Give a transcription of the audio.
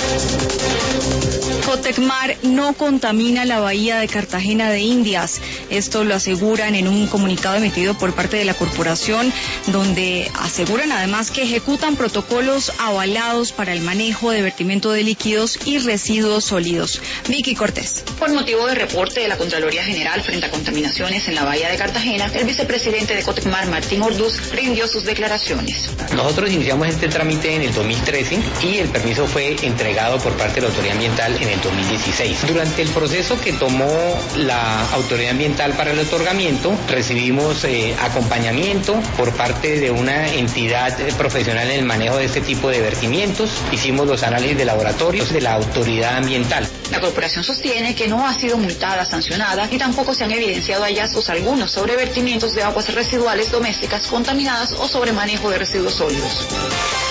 Cotecmar no contamina la bahía de Cartagena de Indias. Esto lo aseguran en un comunicado emitido por parte de la corporación, donde aseguran además que ejecutan protocolos avalados para el manejo de vertimiento de líquidos y residuos sólidos. Vicky Cortés. Por motivo de reporte de la Contraloría General frente a contaminaciones en la bahía de Cartagena, el vicepresidente de Cotecmar, Martín Orduz, rindió sus declaraciones. Nosotros iniciamos este trámite en el 2013 y el permiso fue entregado por parte de la Autoridad Ambiental en el 2016. Durante el proceso que tomó la Autoridad Ambiental para el otorgamiento, recibimos acompañamiento por parte de una entidad profesional en el manejo de este tipo de vertimientos. Hicimos los análisis de laboratorios de la Autoridad Ambiental. La corporación sostiene que no ha sido multada, sancionada, y tampoco se han evidenciado hallazgos algunos sobre vertimientos de aguas residuales domésticas contaminadas o sobre manejo de residuos sólidos.